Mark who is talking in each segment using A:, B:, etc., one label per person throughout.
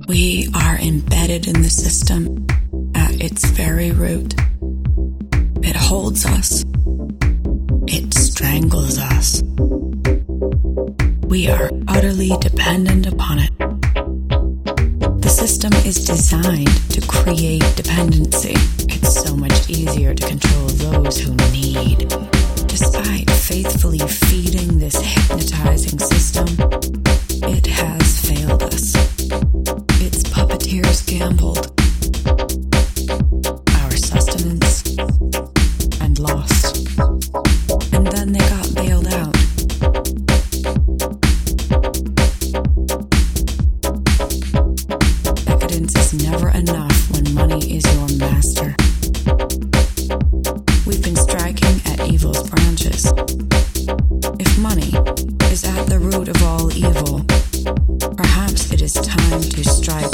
A: We are embedded in the system at its very root. It holds us. It strangles us. We are utterly dependent upon it. The system is designed to create dependency. It's so much easier to control those who need. Despite faithfully feeding this hypnotizing system, it has failed us. Its puppeteers gambled our sustenance and lost. And then they got bailed out. Decadence is never enough when money is your master. We've been striking at evil's branches. If money is at the root of all evil, perhaps it is time to strike.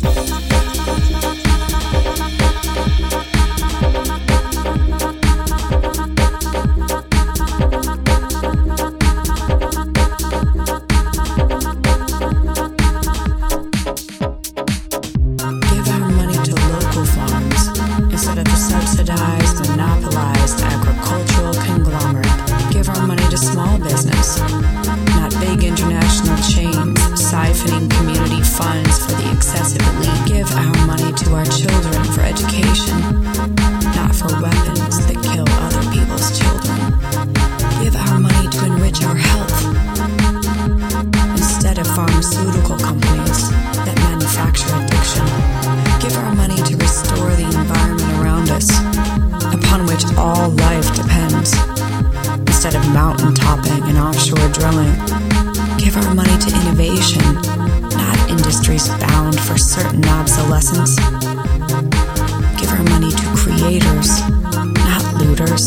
A: Give our money to local farms instead of the subsidized, monopolized agricultural conglomerate. Give our money to small business, not big international chains siphoning community funds for the excessive elite. Give our money to our children for education, not for weapons that kill other people's children. Give our money to enrich our health instead of pharmaceutical companies that manufacture addiction. Give our money to restore the environment around us, upon which all life depends, instead of mountain topping and offshore drilling. Give our money to innovation, not industries bound for certain obsolescence. Give our money to creators, not looters.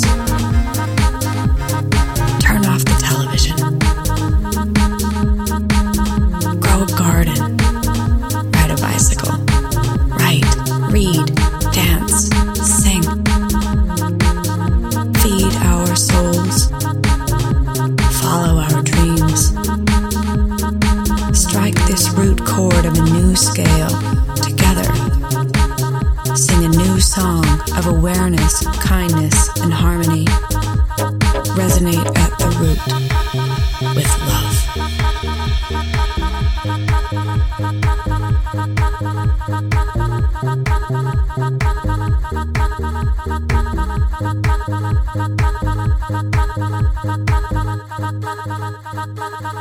A: Turn off the television. Grow a garden. Ride a bicycle. Write, read, dance, sing. Feed our souls. Follow our dreams. Strike this root chord of a new scale together. Sing a new song of awareness, kindness, and harmony. Resonate at the root with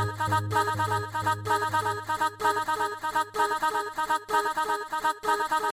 A: love.